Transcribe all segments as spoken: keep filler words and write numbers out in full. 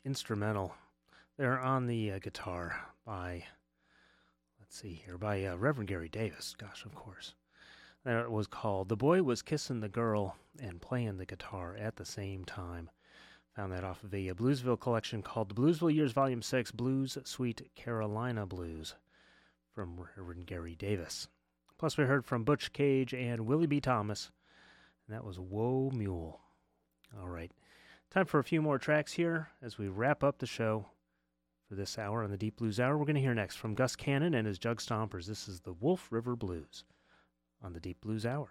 instrumental there on the uh, guitar by, let's see here, by uh, Reverend Gary Davis. Gosh, of course. That was called The Boy Was Kissing the Girl and Playing the Guitar at the Same Time. Found that off of a, a Bluesville collection called The Bluesville Years Volume six, Blues Sweet Carolina Blues from Reverend Gary Davis. Plus we heard from Butch Cage and Willie B. Thomas, and that was Whoa Mule. All right, time for a few more tracks here as we wrap up the show for this hour on the Deep Blues Hour. We're going to hear next from Gus Cannon and his Jug Stompers. This is the Wolf River Blues on the Deep Blues Hour.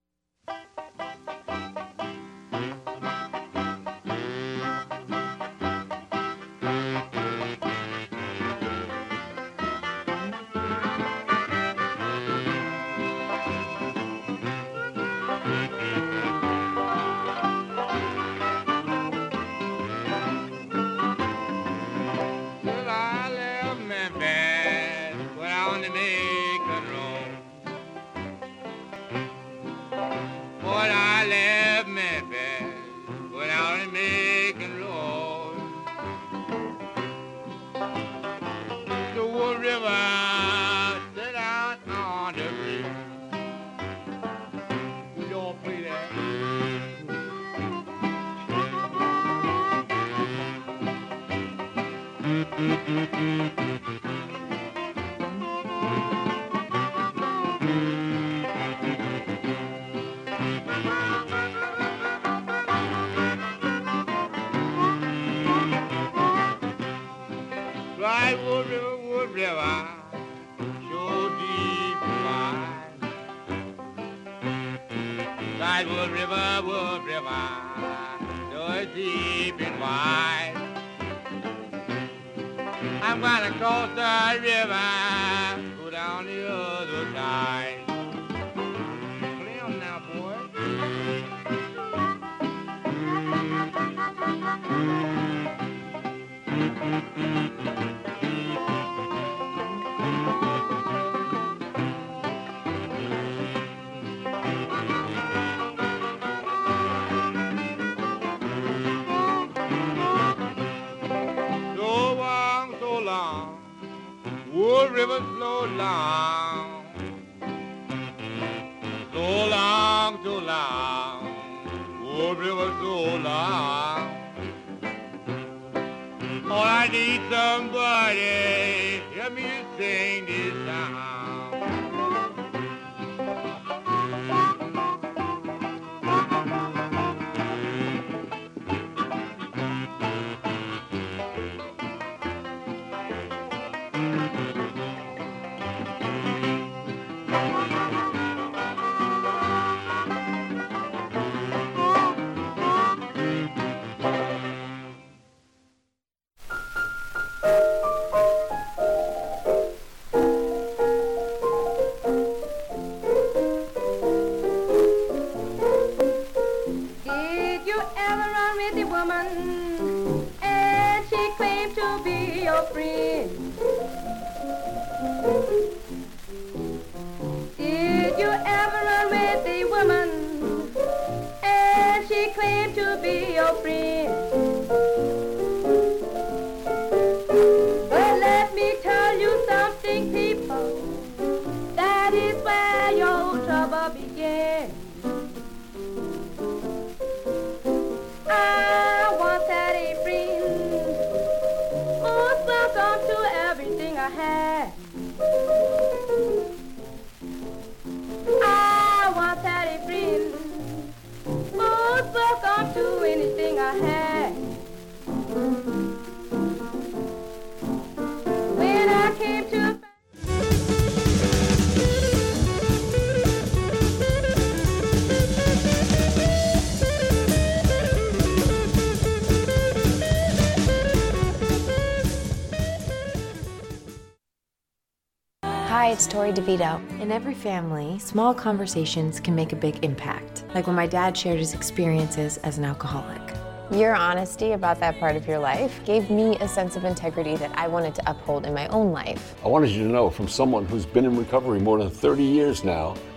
It's Tori DeVito. In every family, small conversations can make a big impact, like when my dad shared his experiences as an alcoholic. Your honesty about that part of your life gave me a sense of integrity that I wanted to uphold in my own life. I wanted you to know, from someone who's been in recovery more than thirty years now,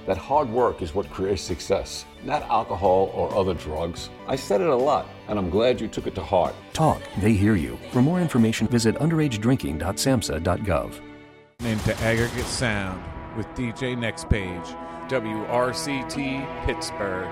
that hard work is what creates success, not alcohol or other drugs. I said it a lot, and I'm glad you took it to heart. Talk, they hear you. For more information, visit underage drinking dot samhsa dot gov. Into Aggregate Sound with D J Next Page, W R C T Pittsburgh.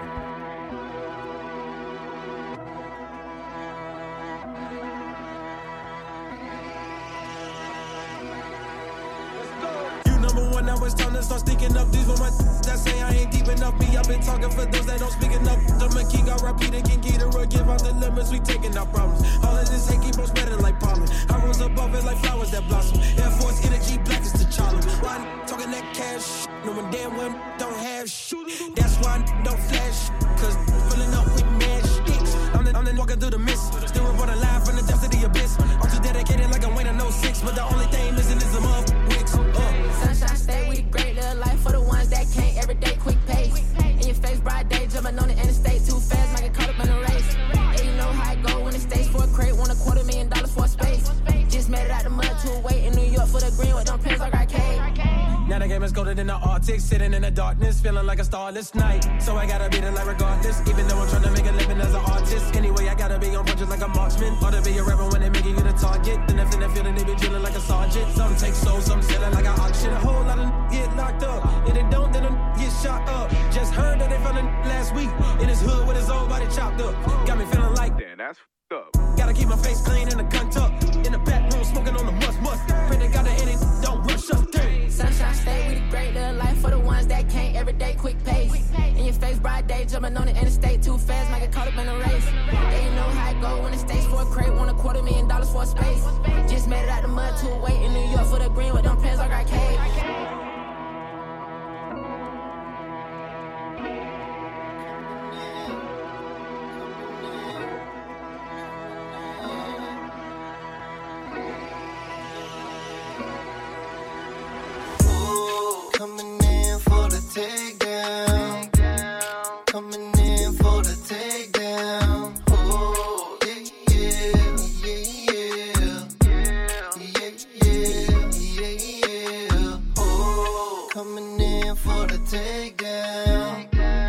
Now it's time to start sticking up. These were my that say I ain't deep enough. Me, I've been talking for those that don't speak enough. The king, I repeat it, can get or give out the limits. We taking our problems. All of this hate keep on spreading like pollen. I rose above it like flowers that blossom. Air Force energy, black is T'Challa. Why talking that cash? No one damn well don't have shit. That's why I don't flash. Cause filling up with mad sticks. I'm the, I'm the walking through the mist. Still reporting live from the depths of the abyss. I'm too dedicated like I'm Wayne, I know six. But the only thing missing is the mother wicks. Uh. Sunshine stay with a great little life for the ones that can't. Every day, quick pace. In your face, bright day, jumping on the interstate too fast, might get caught up in the race. Yeah, you know how it go when it stays for a crate, want a quarter million dollars for a space. Just made it out the mud to wait in New York for the green with them pins like arcade. Now the game is colder than the Arctic, sitting in the darkness, feeling like a starless night. So I gotta be the light regardless, even though I'm trying to make a living as an artist. Anyway, I gotta be on punches like a marksman, or to be a rapper when they make you the target. Then if in the field, they be drilling like a sergeant. Some take souls, some selling like an auction. A whole lot of n- get locked up. If they don't, then them get shot up. Just heard that they found a n- last week in his hood with his old body chopped up. Got me feeling like damn, that's f***ed up. Gotta keep my face clean in the cunt up. In the back room, smoking on the must must. Pray to God that any don't rush us. Sunshine stay with a great little life for the ones that can't. Every day, quick pace. In your face, bright day, jumping on the interstate too fast, might get caught up in the race. Yeah, you know how it go when it stays for a crate, want a quarter million dollars for a space. Just made it out the mud to wait in New York for the green with them pins like arcade. Coming in for the takedown. Coming in for the takedown. Oh, yeah, yeah, yeah, yeah, yeah, yeah, yeah. Oh, coming in for the takedown.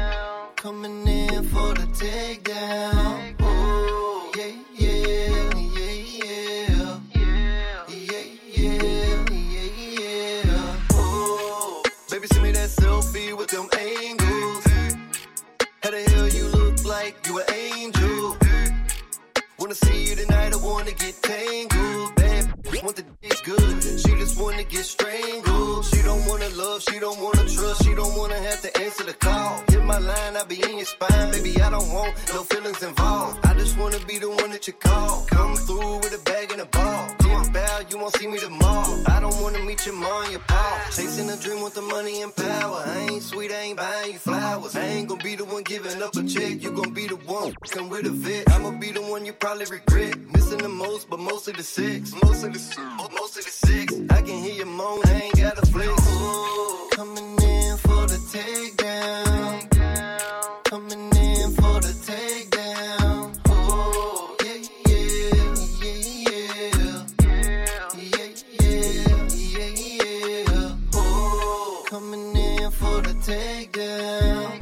Coming in for the takedown. Oh, yeah, yeah, yeah, yeah, yeah, yeah, yeah. Oh, baby, send me that selfie with them angles. How the hell you look like you an angel? Wanna see you tonight, I wanna get tangled. Bad want the dick good, she just wanna get strangled. She don't wanna love, she don't wanna trust, she don't wanna have to answer the call. Hit my line, I be in your spine, baby, I don't want no feelings involved. I just wanna be the one that you call. Come through with a bag and a ball. Ten bow, you won't see me tomorrow. I don't wanna meet your mom, your pa. Chasing a dream with the money and power. I ain't sweet, I ain't buying you flowers. I ain't gonna be the one giving up a check. You gon' be the one come with a vet. I'ma be the one you probably regret. Missing the most, but mostly the sex. Most of the most of the sex. I can hear your moan, I ain't got a flex. Ooh, coming in for the takedown. Coming in for the takedown. Oh, yeah, yeah, yeah, yeah, yeah, yeah, yeah. Oh, coming in for the takedown.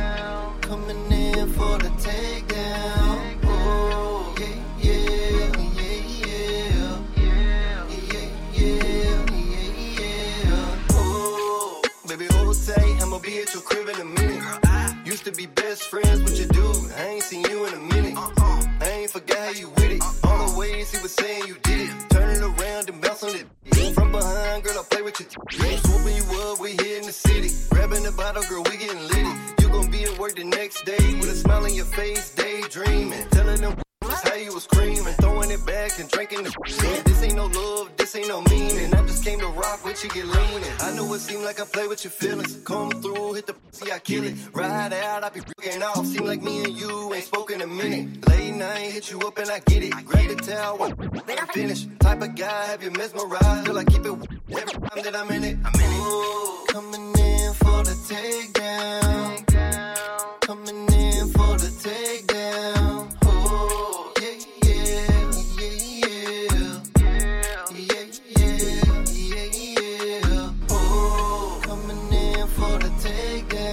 Coming in for the takedown. Oh, yeah, yeah, yeah, yeah, yeah, yeah, yeah. Oh, baby, hold tight, I'ma be at your crib in a minute. Used to be best friends with your dude, I ain't seen you in a minute. I ain't forgot how you with it. All the ways he was saying you did it. Turn it around and bounce on it. From behind, girl, I play with your t- swooping you up, we here in the city. Grabbing the bottle, girl, we getting litty. You gon' be at work the next day with a smile on your face, daydreaming. Telling them how you was screaming, throwing it back and drinking the yeah, this ain't no love, this ain't no meaning. I just came to rock with you, get leaning. I know it seemed like I play with your feelings. Come through, hit the pussy, I kill it. Ride out, I be freaking off. Seem like me and you ain't spoken a minute. Late night, hit you up and I get it. Grab the towel, then I finish. Type of guy, have you mesmerized? Till I keep it every time that I'm in it. I'm in it. Ooh, coming in for the takedown. Coming in for the takedown. Oh, yeah, yeah, yeah, yeah, yeah, yeah, yeah. Oh, coming in for the takedown.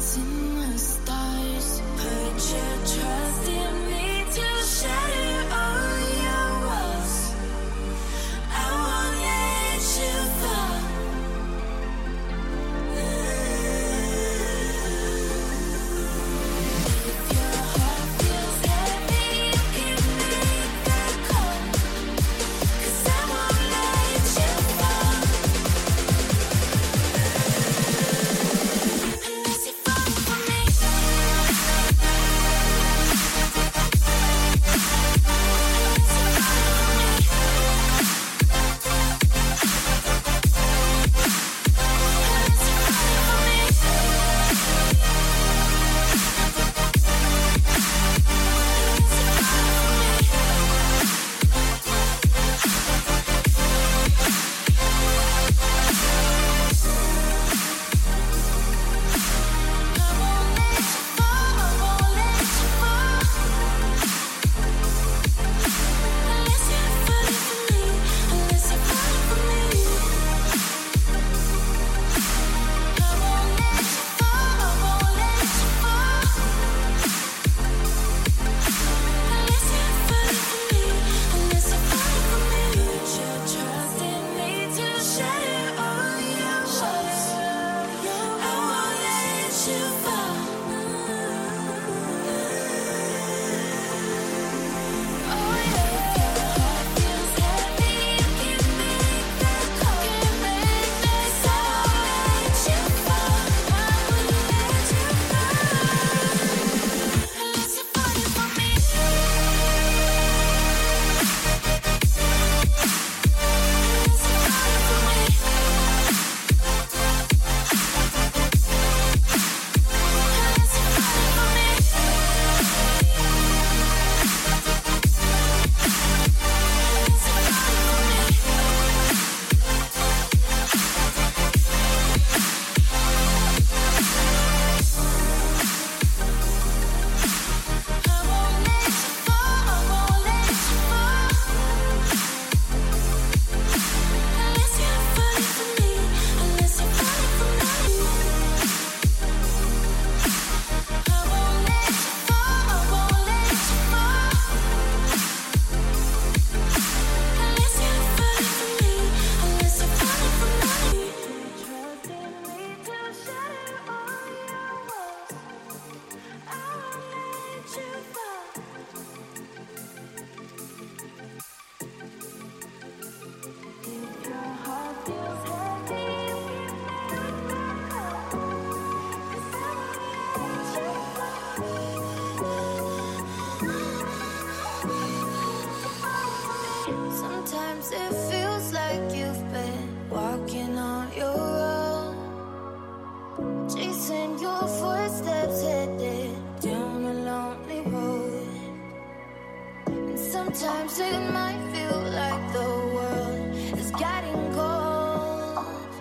Sometimes it might feel like the world is getting cold.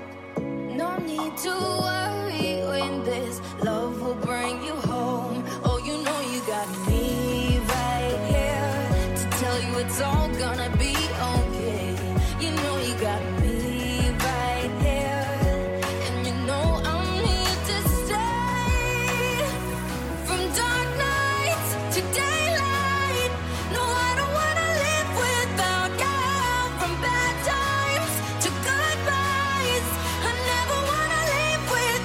No need to worry when this love will bring you home. Oh, you know you got me right here to tell you it's all gonna be okay. You know you got me right here, and you know I'm here to stay. From dark nights to daylight, no, I don't wanna live without you. From bad times to goodbyes, I never wanna live without you.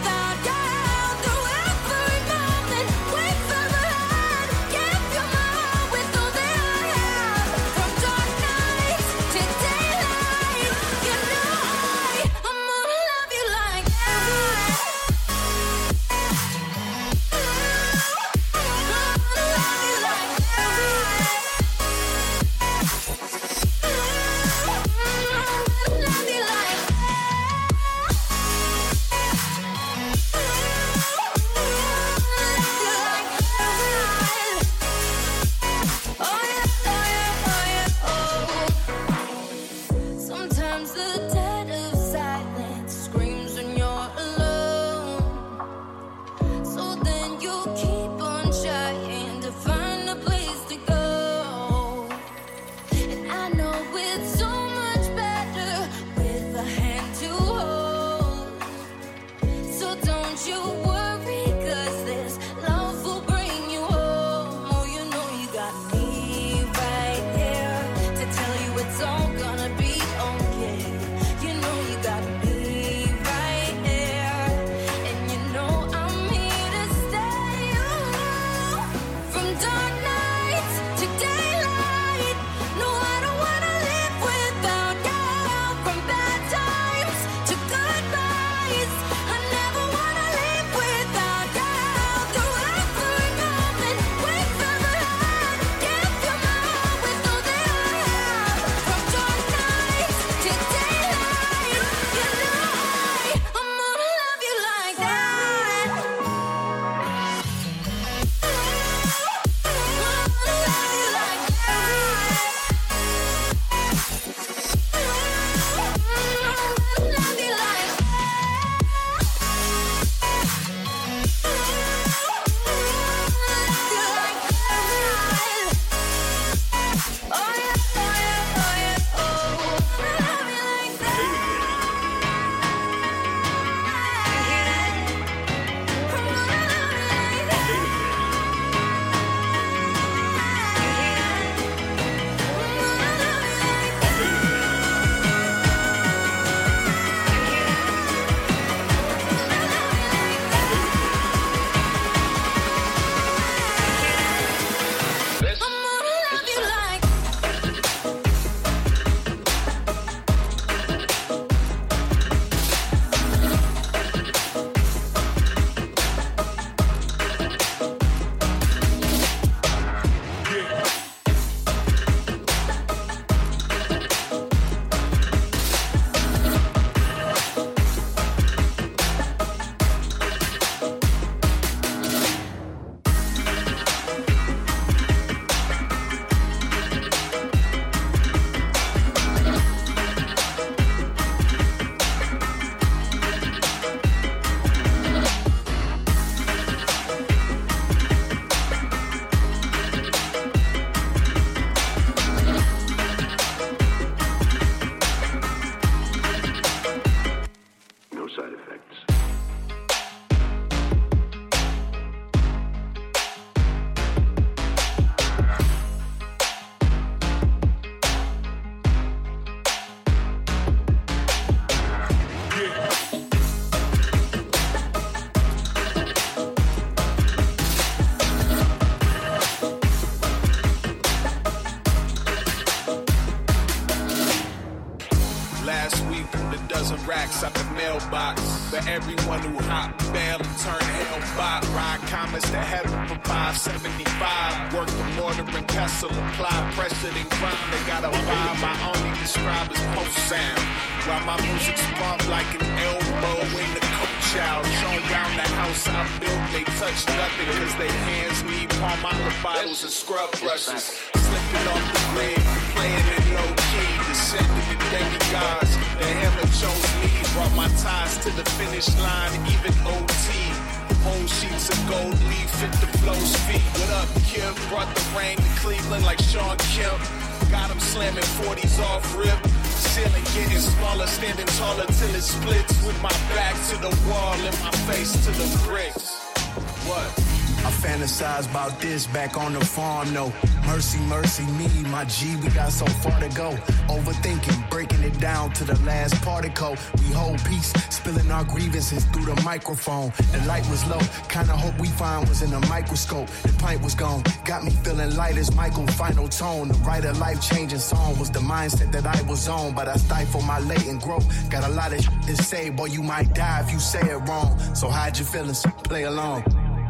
mailbox. For everyone who hop bail and turn hellbot. Ride comets to heaven from five seventy-five. Work the mortar and pestle, apply pressure then crime. They got a vibe I only describe as post sound. While my music spark like an elbow in the coach out. Shown round the house I built, they touch nothing. Cause they hands need Palmolive bottles and scrub brushes. Slipping off the grid, playing it low key. Descending to demigods. The hammer chose me, brought my ties to the finish line, even O T. Whole sheets of gold leaf at the flow's feet. What up, Kim? Brought the rain to Cleveland like Sean Kemp. Got him slamming forties off rip. Ceiling getting smaller, standing taller till it splits. With my back to the wall and my face to the bricks. What? I fantasize about this back on the farm, no. Mercy, mercy me, my G, we got so far to go. Overthinking, breaking it down to the last particle. We hold peace, spilling our grievances through the microphone. The light was low, kinda hope we find was in a microscope. The pint was gone, got me feeling light as Michael, final tone. The writer life-changing song was the mindset that I was on. But I stifle my latent growth, got a lot of shit to say. Boy, you might die if you say it wrong. So hide your feelings, play along.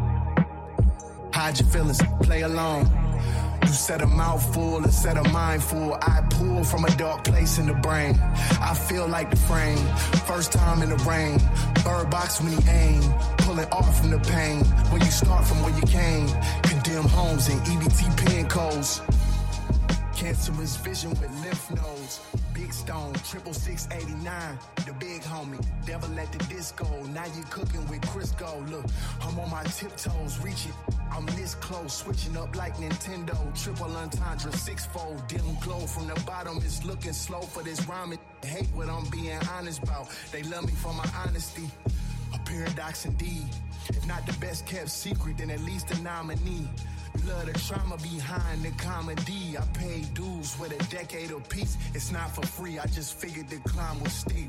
Hide your feelings, play along. You said a mouthful and said a mindful. I pull from a dark place in the brain. I feel like the frame, first time in the rain. Bird box when you aim, pulling off from the pain. When you start from where you came, condemn homes and E B T pin codes. Cancerous vision with lymph nodes. Big stone, triple six eighty-nine. The big homie, devil at the disco. Now you cooking with Crisco. Look, I'm on my tiptoes, reach it. I'm this close, switching up like Nintendo. Triple entendre, six-fold, dim glow from the bottom. It's looking slow for this rhyming. Hate what I'm being honest about. They love me for my honesty. A paradox indeed. If not the best kept secret, then at least a nominee. Love the trauma behind the comedy. I paid dues with a decade of peace. It's not for free. I just figured the climb was steep.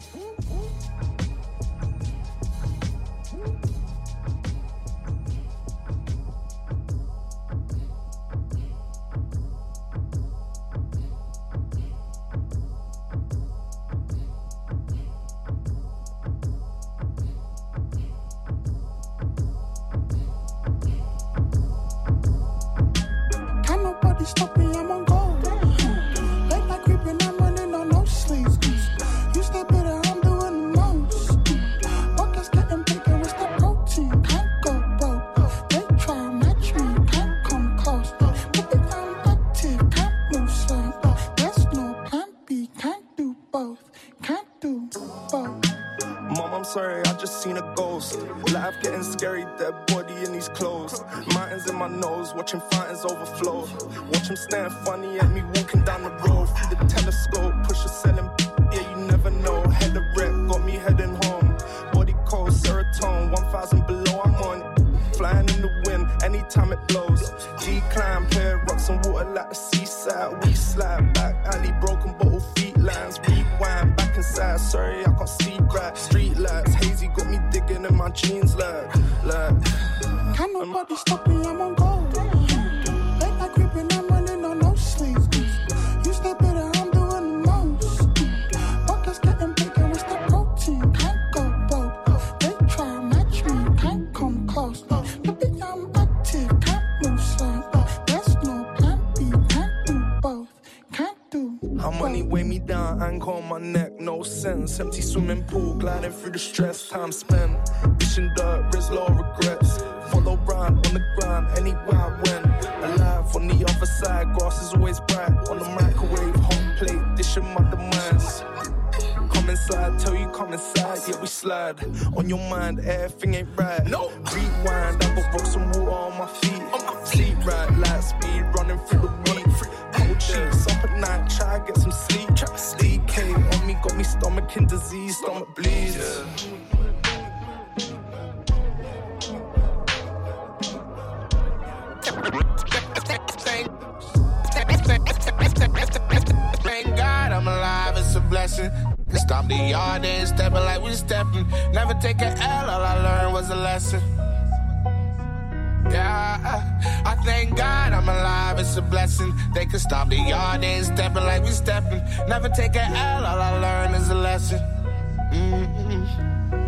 Stop me, I'm on go. Late night creeping, I'm running on no sleep. You stay better, I'm doing the most. Buckets getting bigger, it's the protein. Can't go broke. They try to match me, can't come close. Baby, I'm active, can't move slow. There's no plan B, can't do both. Can't do both. Mom, I'm sorry, I just seen a ghost. Life getting scary, dead body in these clothes. Mountains in my nose, watching fountains overflow. Watch him staring funny at me walking down the road. Through the telescope, push a selling, yeah, you never know. Head of wreck, got me heading home. Body cold, serotonin, one thousand below, I'm on. Flying in the wind, anytime it blows. Decline, play rocks and water like the seaside. We slide back, alley, broken bottle, feet lines. Rewind, back inside, sorry, I can't see right. Street lights, hazy, got me digging in my jeans like, like. Can't nobody stop me, I'm on go. Late night creeping, I'm running on no sleep. You stay better, I'm doing the most. Buckets getting bigger, it's the protein. Can't go broke. They try to match me, can't come close. Baby, I'm active, can't move slow. There's no plan B, can't do both. Can't do How money weigh me down, ankle on my neck, no sense. Empty swimming pool, gliding through the stress, time spent. Dishing dirt, risk low regrets. Follow round on the ground, anywhere I went. Alive on the other side, grass is always bright. On the microwave, hot plate, dishing my demands. Come inside, tell you come inside, yeah we slide. On your mind, everything ain't right. No. Rewind, I got rocks and water on my feet. Sleep right, light speed, running through the week. Cold sheets, up at night, try to get some sleep. D K on me, got me stomach in disease, stomach bleeds. Yeah. Thank God I'm alive, it's a blessing. Stop the yard and stepping like we stepping. Never take an L, all I learned was a lesson. Yeah, I thank God I'm alive, it's a blessing. They can stop the yard and stepping like we stepping. Never take an L, all I learned is a lesson. Mm-hmm.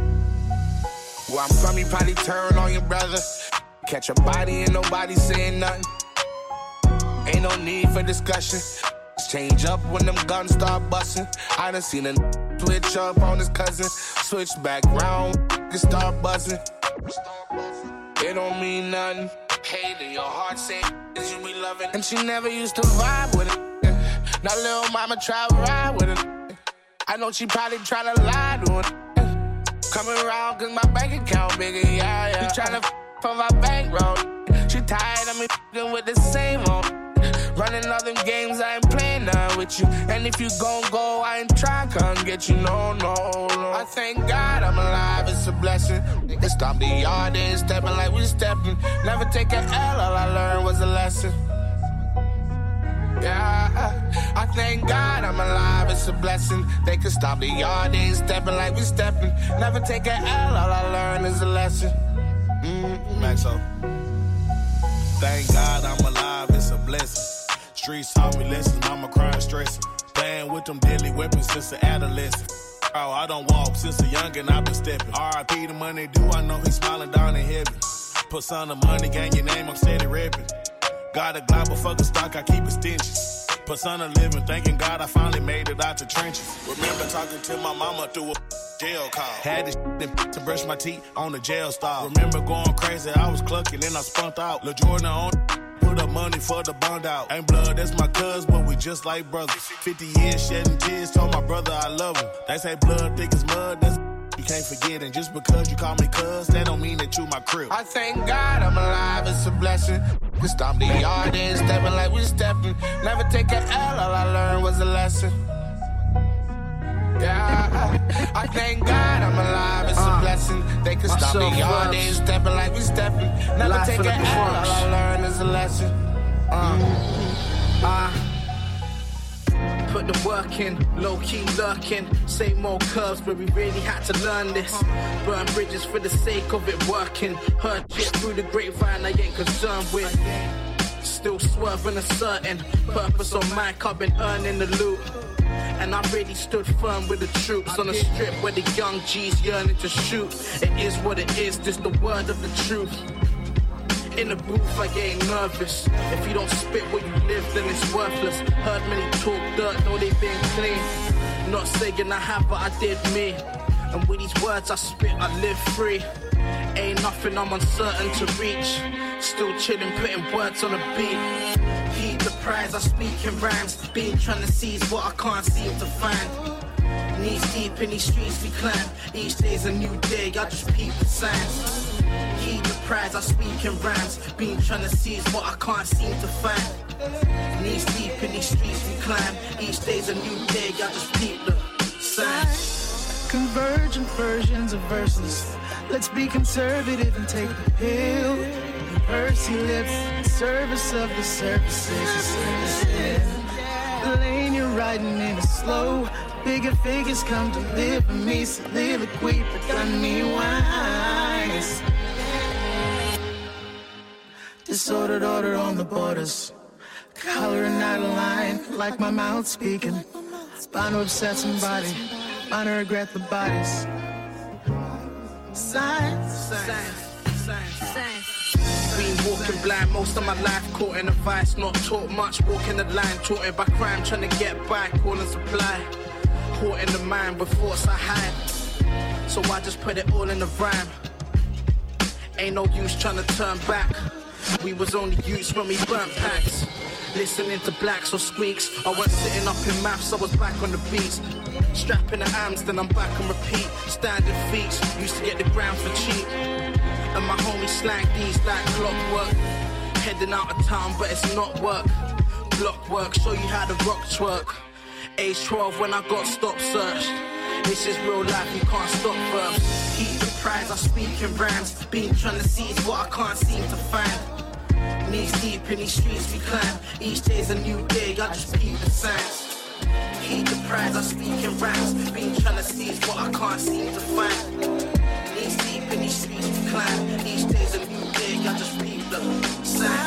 Where I'm from, you probably turn on your brother. Catch a body and nobody saying nothing. Ain't no need for discussion. Change up when them guns start busting. I done seen a switch up on his cousin. Switch back round, can start buzzing. It don't mean nothing. Hate in your heart say is you be loving. And she never used to vibe with it. Now little mama try to ride with it. I know she probably try to lie to it. Coming around cause my bank account bigger, yeah, yeah. She tryna f*** for my bankroll. She tired of me f***ing with the same one. Running all them games, I ain't playing none with you. And if you gon' go, I ain't trying to come get you, no, no, no. I thank God I'm alive, it's a blessing. They stop the yard, they ain't stepping like we stepping. Never take an L, all I learned was a lesson. Yeah, I thank God I'm alive, it's a blessing. They can stop the yard, they ain't stepping like we stepping. Never take an L, all I learned is a lesson. Mm-hmm. Maxo. Thank God I'm alive, it's a blessing. Streets taught me lessons, mama crying, stressing. Playing with them deadly weapons since an adolescent. Oh, I don't walk since a youngin', I been stepping. R I P the money due, I know he's smiling down in heaven. Put some of the money, gang your name, I'm steady rapping. Got a glob, but fuck a stock, I keep it stingy. Put son of living, thanking God I finally made it out the trenches. Remember talking to my mama through a jail call. Had this shit to brush my teeth on the jail stall. Remember going crazy, I was clucking, then I spunked out. Lil' Jordan on put up money for the bond out. Ain't blood, that's my cuz, but we just like brothers. fifty years shedding tears, told my brother I love him. They say blood thick as mud, that's you can't forget. And just because you call me cuz, that don't mean that you my crib. I thank God I'm alive, it's a blessing. We stop the yard, they ain't stepping like we stepping. Never take an L, all I learned was a lesson. Yeah, I thank God I'm alive, it's a blessing. They can stop the yard, they ain't stepping like we stepping. Never take an L, all I learned is a lesson. Uh, uh. Put the work in, low-key lurking. Same old curves, but we really had to learn this. Burn bridges for the sake of it working. Heard shit through the grapevine I ain't concerned with. Still swerving a certain purpose on mic, I've been earning the loot. And I really stood firm with the troops on the strip where the young G's yearning to shoot. It is what it is, this the word of the truth. In the booth, I ain't nervous. If you don't spit what you live, then it's worthless. Heard many talk dirt, though they been clean. Not saying I have, but I did me. And with these words I spit, I live free. Ain't nothing I'm uncertain to reach. Still chilling, putting words on a beat. Heed the prize, I speak in rhymes. Been trying to seize what I can't seem to find. Knees deep in these streets we climb. Each day's a new day, I just peep the signs. Heed the prize, I speak in rhymes. Been trying to seize what I can't seem to find. Knees deep in these streets we climb. Each day's a new day, I just peep the signs. Convergent versions of verses. Let's be conservative and take the pill. Pursy lips, service of the services. The lane you're riding in is slow. Bigger figures come to live with me. Soliloquy, but got me wise. Disordered order on the borders. Color and out of line, like my mouth speaking. Bound to upset somebody, bound to regret the bodies. Signs, signs, signs, signs. Been walking blind most of my life, caught in a vice, not taught much, walking the line, taught by crime, trying to get by, call and supply. Caught in the mind with thoughts I hide, so I just put it all in the rhyme. Ain't no use trying to turn back. We was only youths when we burnt packs. Listening to blacks or squeaks. I wasn't sitting up in maths, I was back on the beats. Strapping the arms, then I'm back and repeat. Standing feats, used to get the ground for cheap. And my homies slang these like clockwork. Heading out of town, but it's not work. Block work, show you how the rock twerk. Age twelve when I got stop searched. This is real life, you can't stop first. Keep the prize, I speak in rhymes. Been trying to seize what I can't seem to find. Knees deep in these streets we climb. Each day's a new day, I just peep the signs. Keep the prize, I speak in rhymes. Been trying to seize what I can't seem to find. Knees deep in these streets we climb. Each day's a new day, I just peep the signs.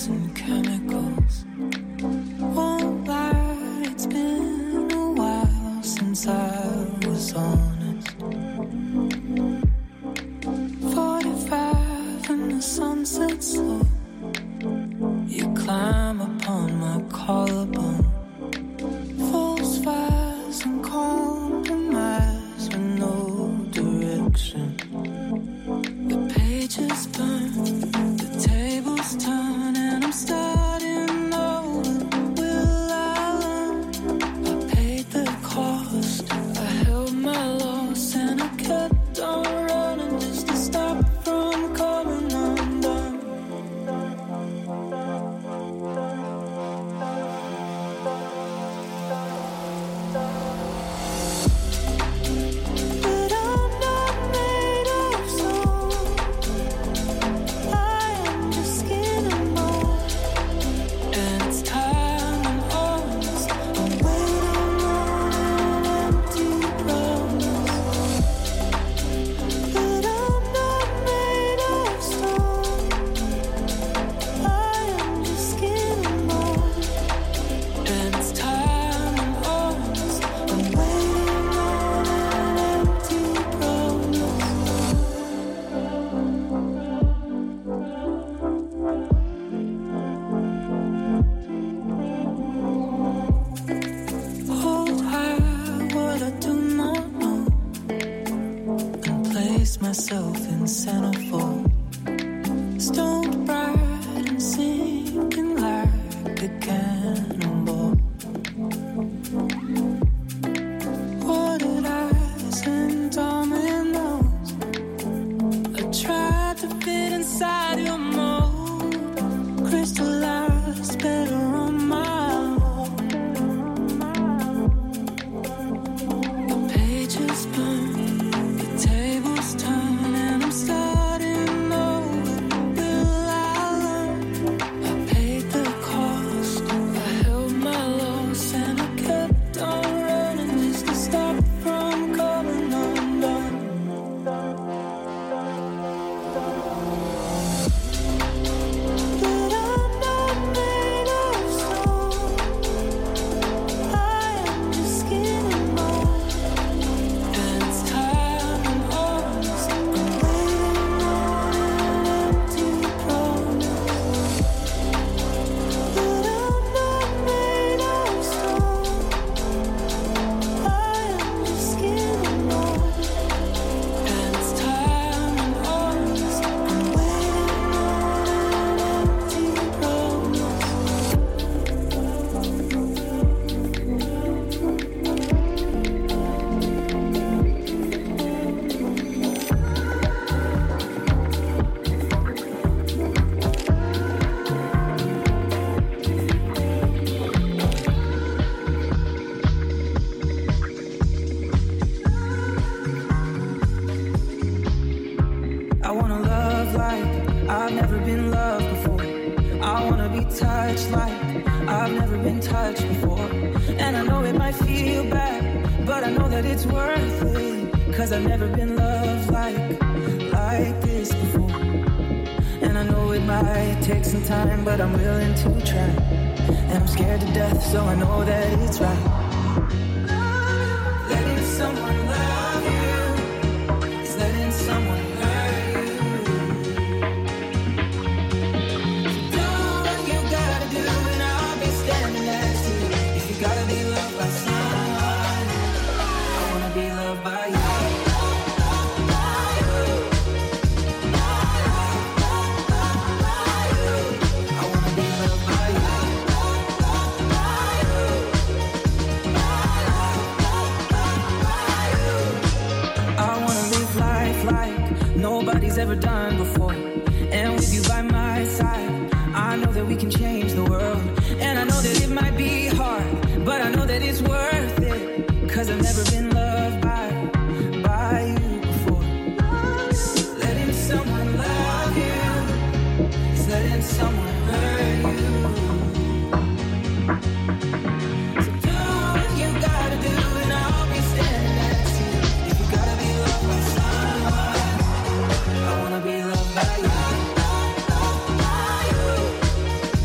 drugs and chemicals. Won't lie, it's been a while since I was honest. Forty-five and the sun sets slow. You climb upon my collarbone. False fires and compromise with no direction. The pages burn, the tables turn, and I'm starting over. Will I learn? I paid the cost. I held my loss and I kept on running just to stop from coming undone. But I'm not made of stone. I am just skin and bone. And it's time and honest. I'm waiting on an empty promise. But I'm not made of stone. I am just skin and bone. And it's time and honest. I'm waiting on an empty promise. Hold high what I do not know, and place myself in centerfold. Stoned bright and sinking like a cannonball. Watered eyes and dominoes. I tried to fit inside your mold. Crystallized better on my own. The pages burn, the tables turn, and I'm starting over. Will I learn? I paid the cost. I held my loss and I kept on running just to stop from coming undone. But I'm not made of stone. I am just skin and bone. And it's time and honest. I'm waiting on an empty promise. But I'm not made of stone. I am just skin and bone. And it's time and honest. I'm waiting on an empty promise. I wanna love like I've never been loved before. I wanna be touched like I've never been touched before. And I know it might feel bad, but I know that it's worth it. Cause I've never been loved like, like this before. And I know it might take some time, but I'm willing to try. And I'm scared to death, so I know that it's right. Letting someone love you is letting someone hurt you. Do what you gotta do, and I'll be standing next to you. If you gotta be loved by someone, I wanna be loved by you. I wanna be loved by you. I wanna live life like nobody's ever done before. And with you by my side, I know that we can change the world. And I know that it might be hard, but I know that it's worth it. Cause I've never been loved by, by you before. Letting someone love you is letting someone hurt you. So do what you gotta do, and I'll be standing next to you. If you gotta be loved by someone, I wanna be loved by you.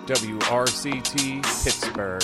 W R C T Pittsburgh.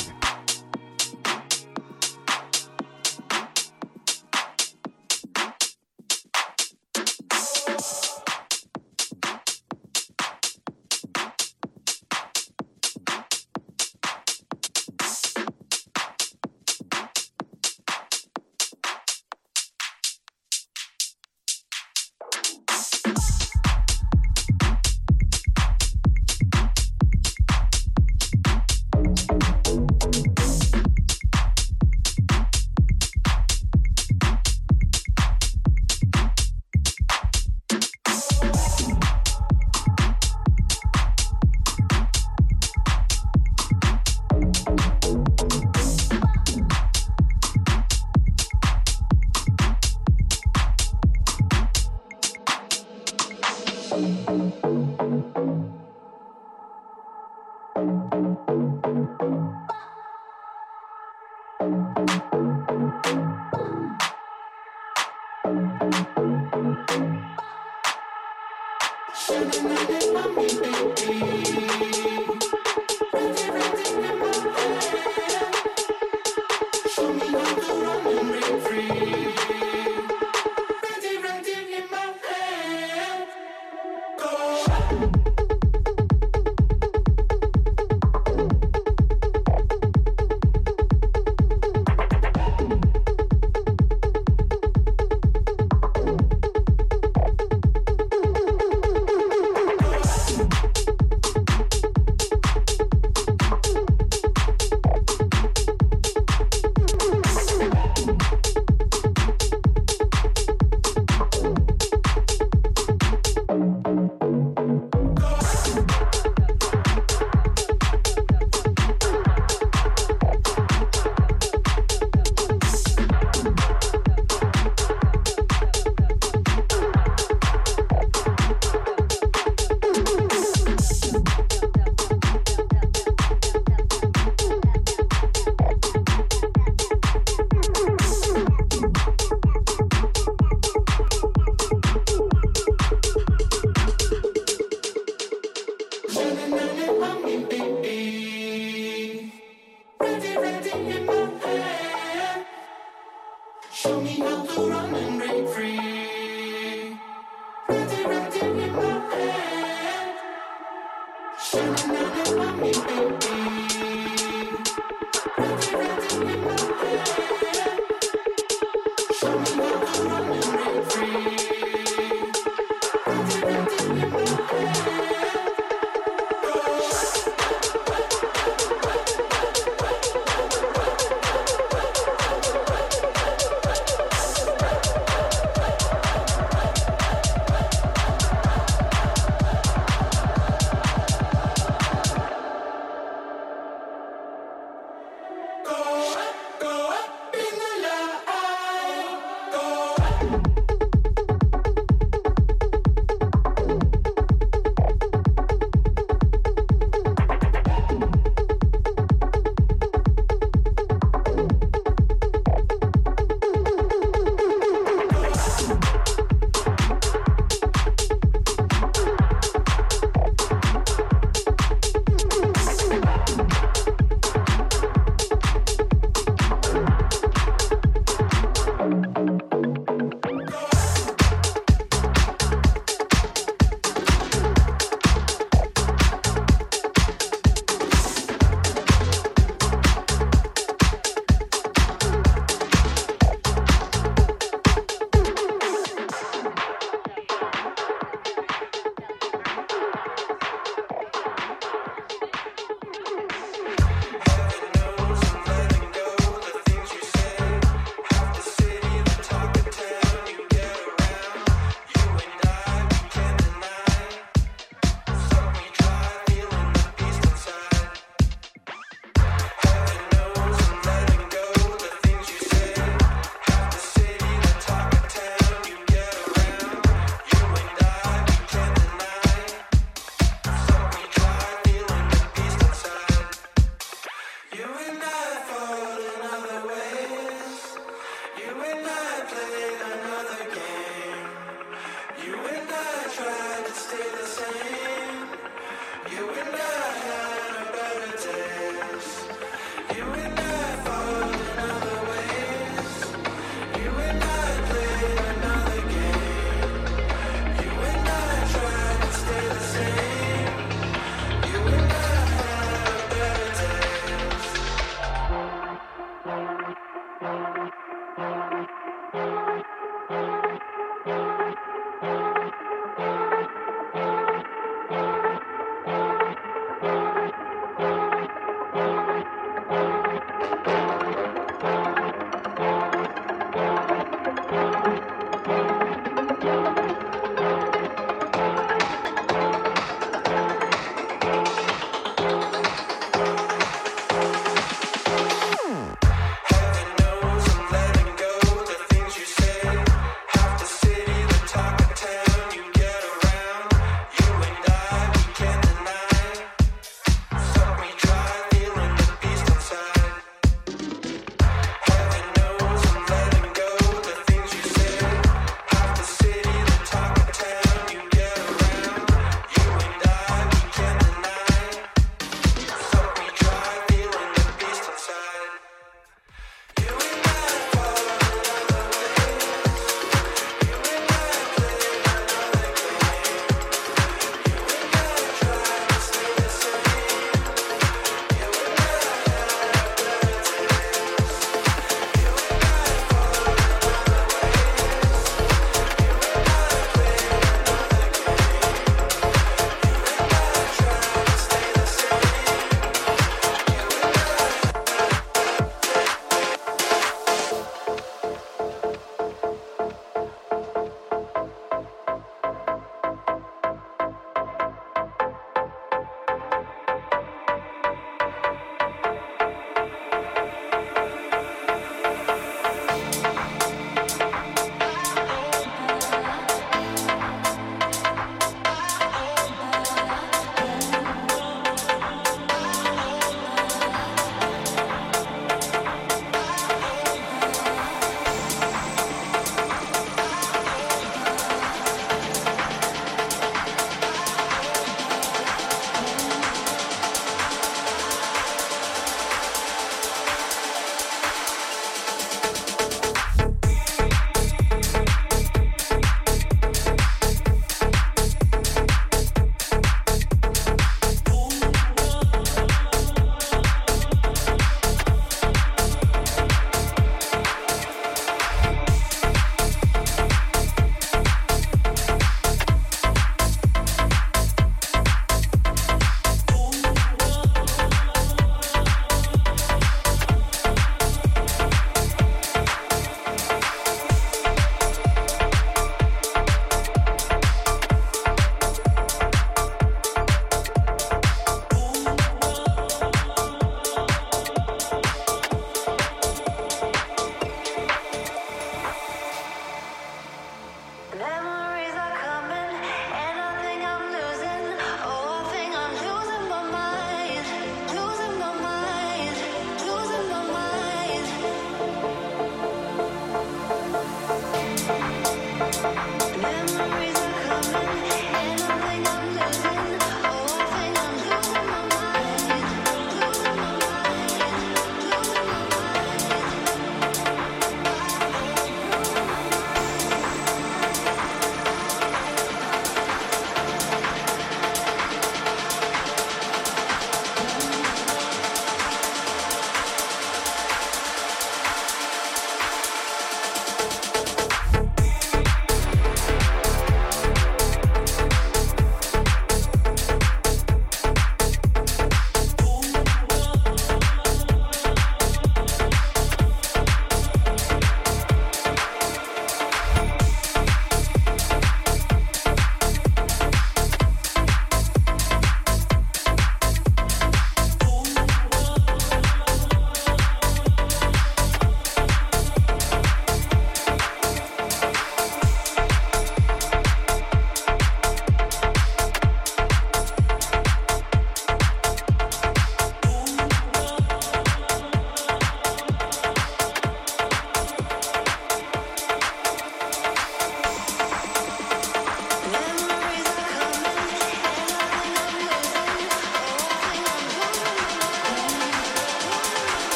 Go up, go up.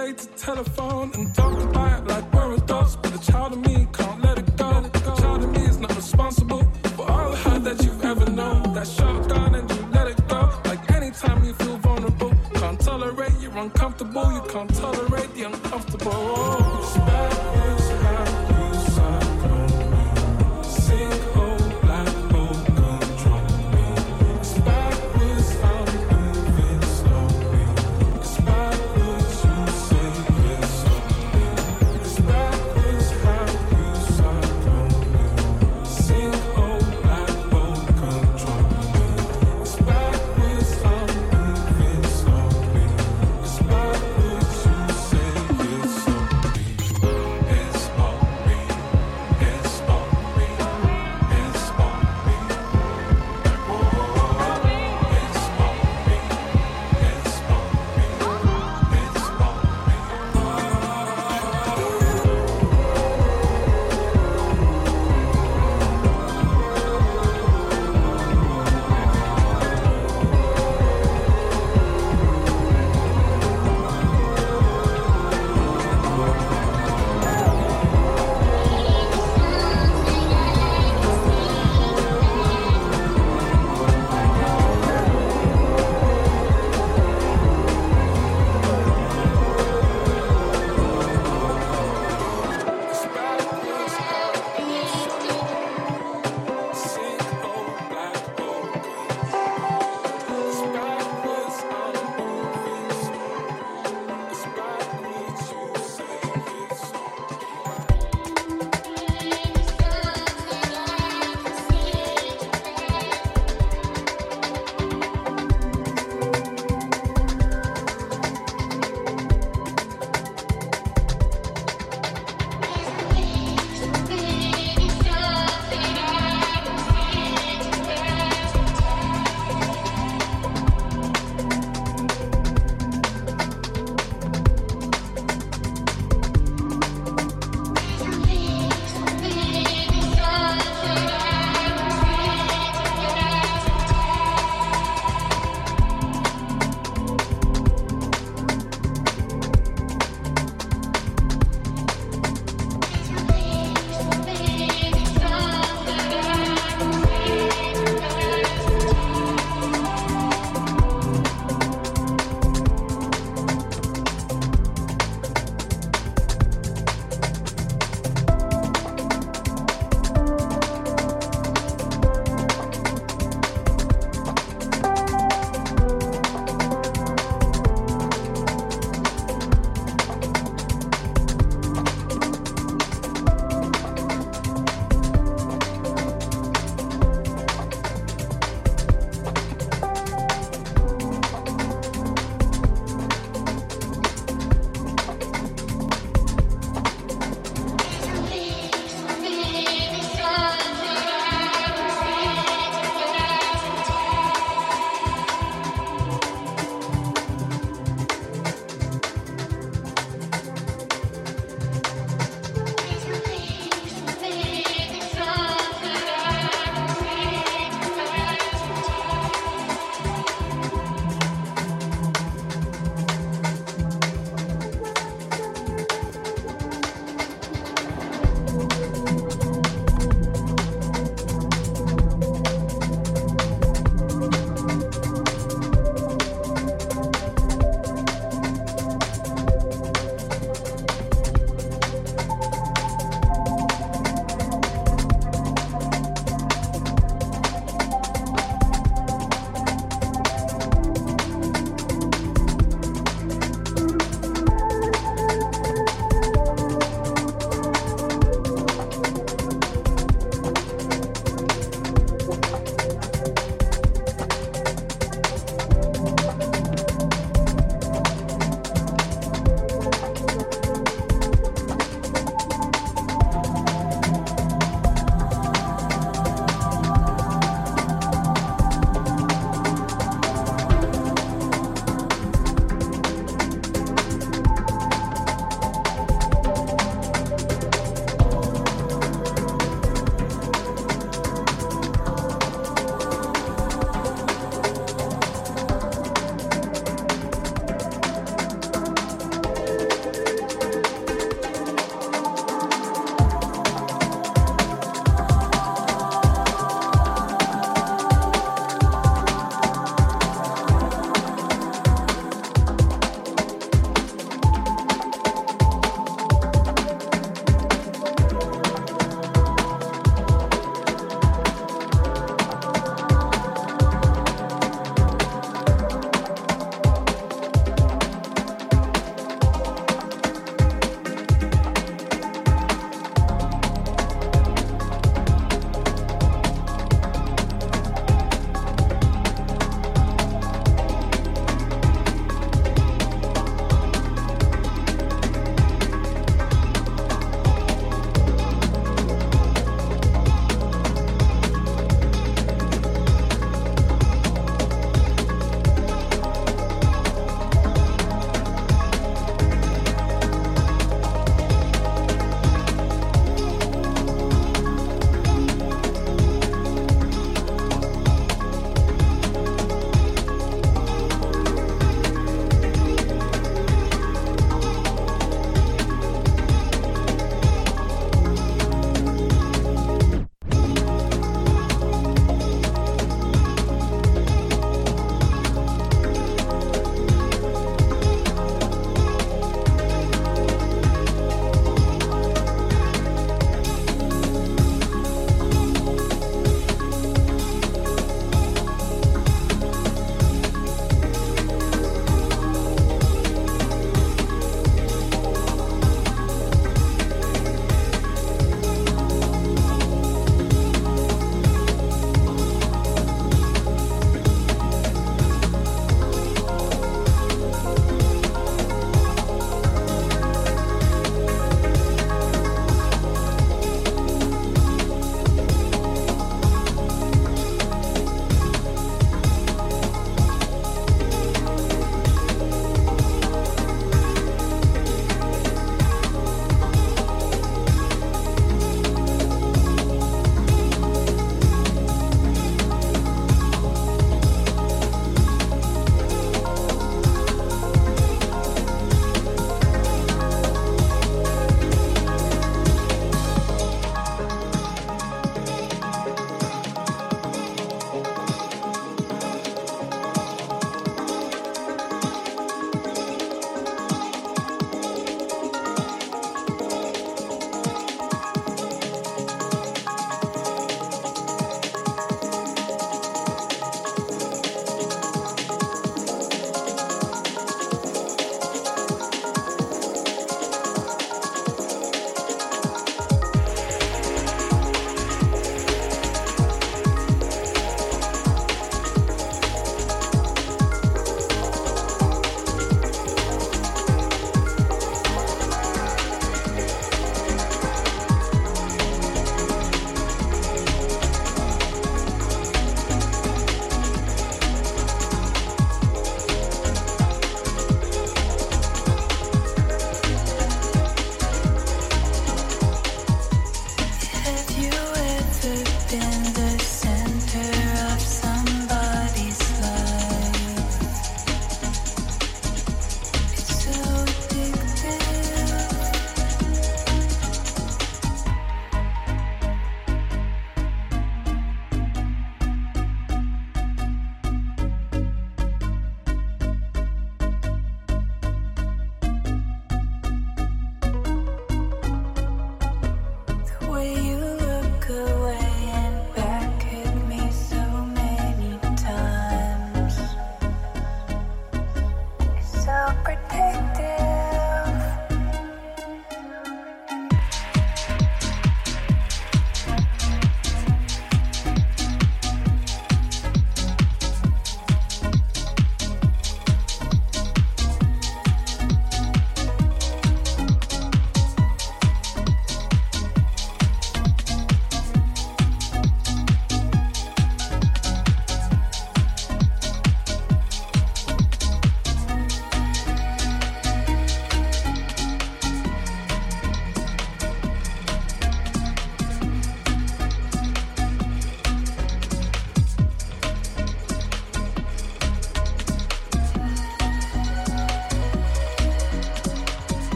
late to telephone and talk about it like we're adults. But the child of me can't let it go. The child of me is not responsible for all the hurt that you've ever known. That shotgun and you let it go. Like anytime you feel vulnerable, can't tolerate you're uncomfortable. You can't tolerate the uncomfortable. Oh, it's backwards how you cycle me. Sinkhole black hole control me. It's backwards how I'm moving slowly. It's backwards you say yes slowly. It's backwards how you cycle me. Sinkhole black hole control me. It's backwards I'm moving slowly. It's backwards you say yes slowly.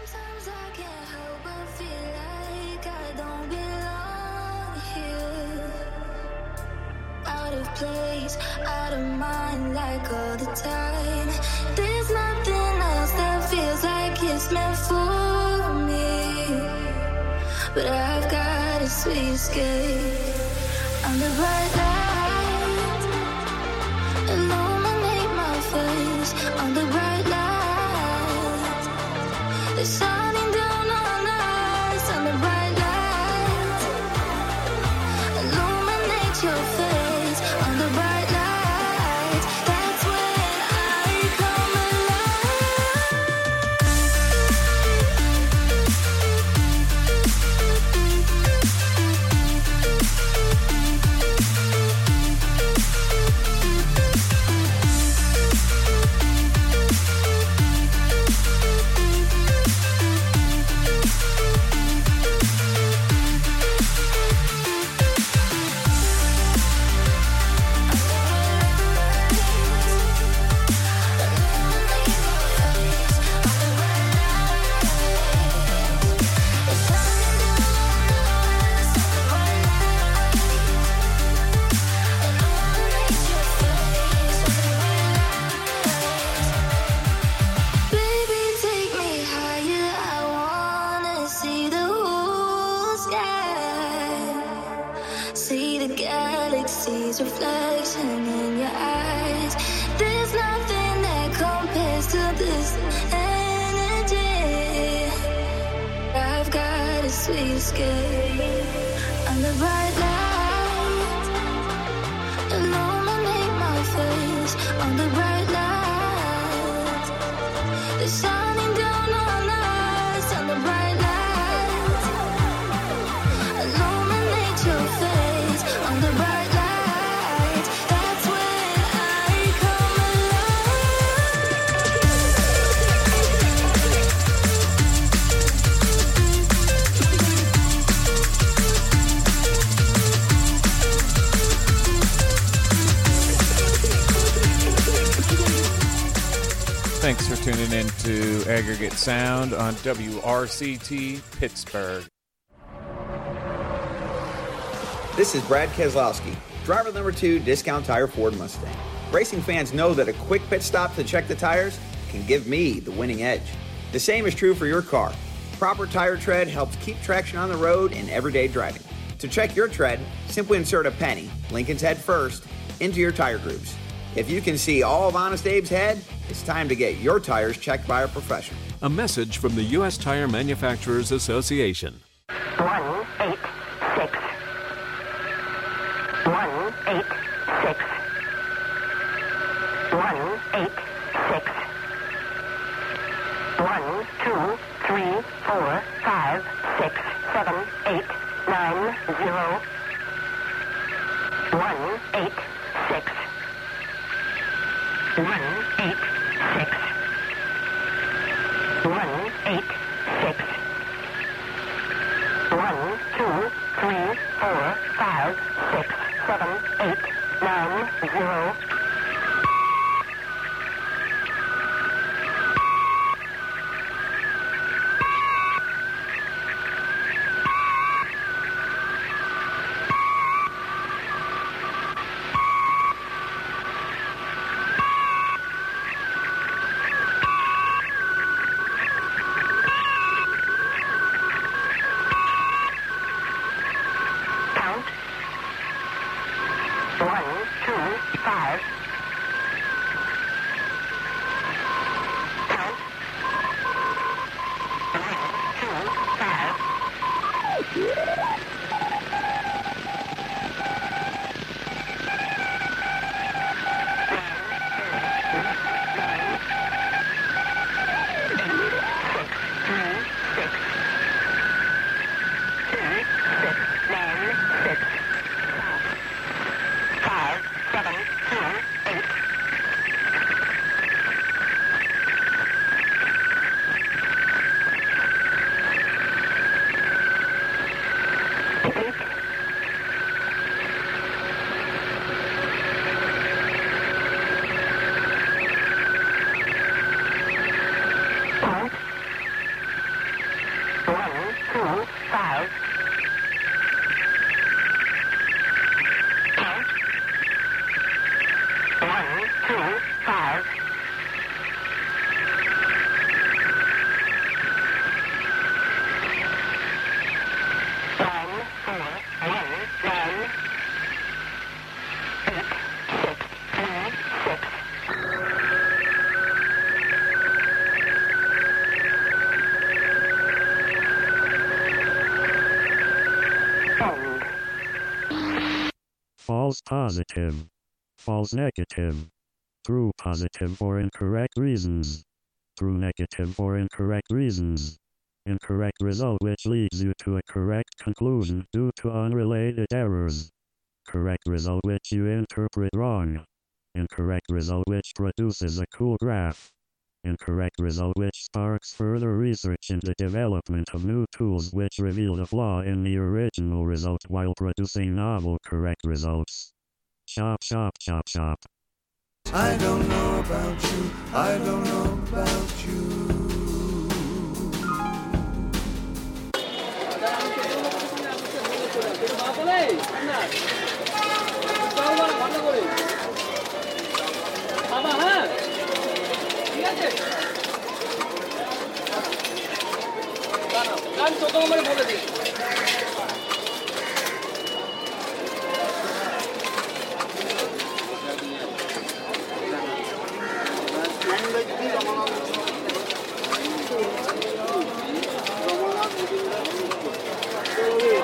Sometimes I can't help but feel like I don't belong here. Out of place, out of mind, like all the time. There's nothing else that feels like it's meant for me. But I've got a sweet escape. Under bright light, illuminate my face. Under bright light, it's shining down on us. Under bright light, illuminate your face. Under bright light, that's when I come galaxy's reflection in your eyes. There's nothing that compares to this energy. I've got a sweet escape. Under bright light, illuminate my face. Under bright light, it's shining down on us. Under bright light, illuminate your face. On the bright light, that's when I come Thanks for tuning in to Aggregate Sound on W R C T Pittsburgh. This is Brad Keselowski, driver number two, Discount Tire Ford Mustang. Racing fans know that a quick pit stop to check the tires can give me the winning edge. The same is true for your car. Proper tire tread helps keep traction on the road in everyday driving. To check your tread, simply insert a penny, Lincoln's head first, into your tire grooves. If you can see all of Honest Abe's head, it's time to get your tires checked by a professional. A message from the U S Tire Manufacturers Association. One, eight, six. One, eight, six. One, eight, six. One, two, three, four, five, six, seven, eight, nine, zero. One, eight, six. One, eight, six. One, eight, six. One, two, three, four, five, six, seven, eight, nine, zero. false positive, false negative, true positive for incorrect reasons, true negative for incorrect reasons, incorrect result which leads you to a correct conclusion due to unrelated errors, correct result which you interpret wrong, incorrect result which produces a cool graph, incorrect result which sparks further research in the development of new tools which reveal the flaw in the original result while producing novel correct results. Chop, chop, chop, chop. I don't know about you, I don't know about you. গান ছোট করে বলে দিই